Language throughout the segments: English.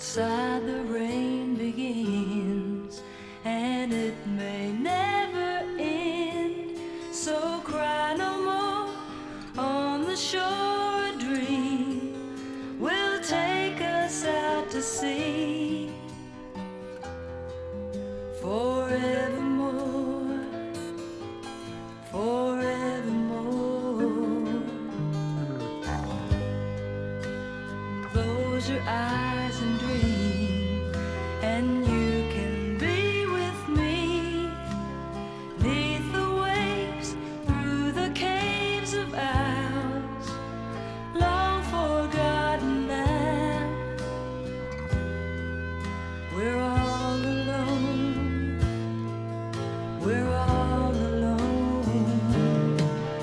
outside the rain begins, and it may never end. So cry no more on the shore. A dream will take us out to sea forevermore, forevermore. Close your eyes and dream, and you can be with me, 'neath the waves, through the caves of ours, long forgotten now. We're all alone, we're all alone.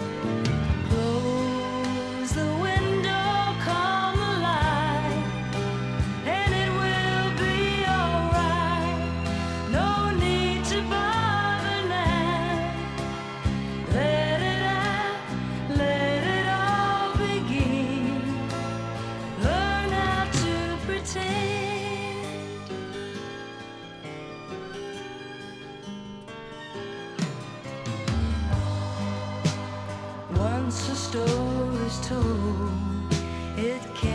Close the window, calm the light, and it will be alright. No need to bother now. Let it out, let it all begin. Learn how to pretend. Once a story's told, it can't